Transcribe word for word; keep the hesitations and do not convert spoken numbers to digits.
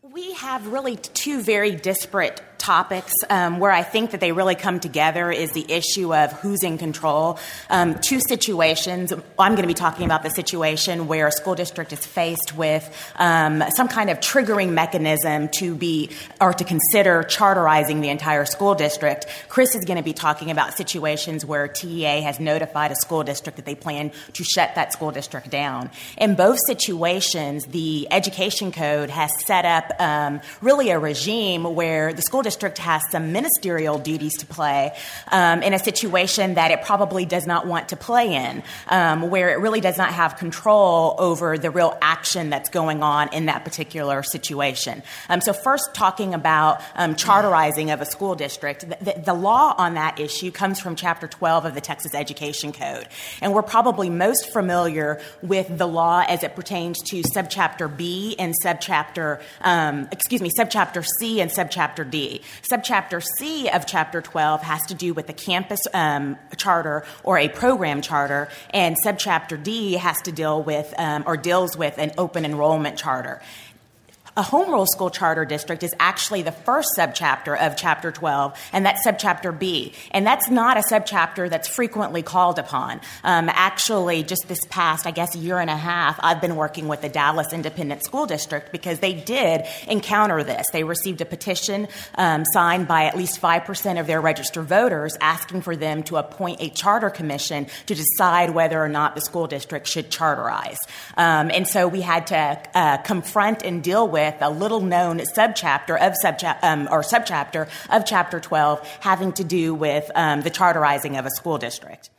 We have really two very disparate topics. Um, where I think that they really come together is the issue of who's in control. Um, two situations. I'm going to be talking about the situation where a school district is faced with um, some kind of triggering mechanism to be or to consider charterizing the entire school district. Chris is going to be talking about situations where T E A has notified a school district that they plan to shut that school district down. In both situations, the education code has set up um, really a regime where the school district district has some ministerial duties to play um, in a situation that it probably does not want to play in, um, where it really does not have control over the real action that's going on in that particular situation. Um, so first, talking about um, charterizing of a school district, the, the, the law on that issue comes from Chapter twelve of the Texas Education Code. And we're probably most familiar with the law as it pertains to Subchapter B and Subchapter, um, excuse me, Subchapter C and Subchapter D. Subchapter C of Chapter twelve has to do with the campus um, charter or a program charter, and Subchapter D has to deal with um, or deals with an open enrollment charter. A home rule school charter district is actually the first subchapter of Chapter twelve, and that's Subchapter B. And that's not a subchapter that's frequently called upon. Um, actually, just this past, I guess, year and a half, I've been working with the Dallas Independent School District because they did encounter this. They received a petition um, signed by at least five percent of their registered voters asking for them to appoint a charter commission to decide whether or not the school district should charterize. Um, and so we had to uh, confront and deal with a little-known subchapter of subcha- um, or subchapter of Chapter twelve having to do with um, the charterizing of a school district.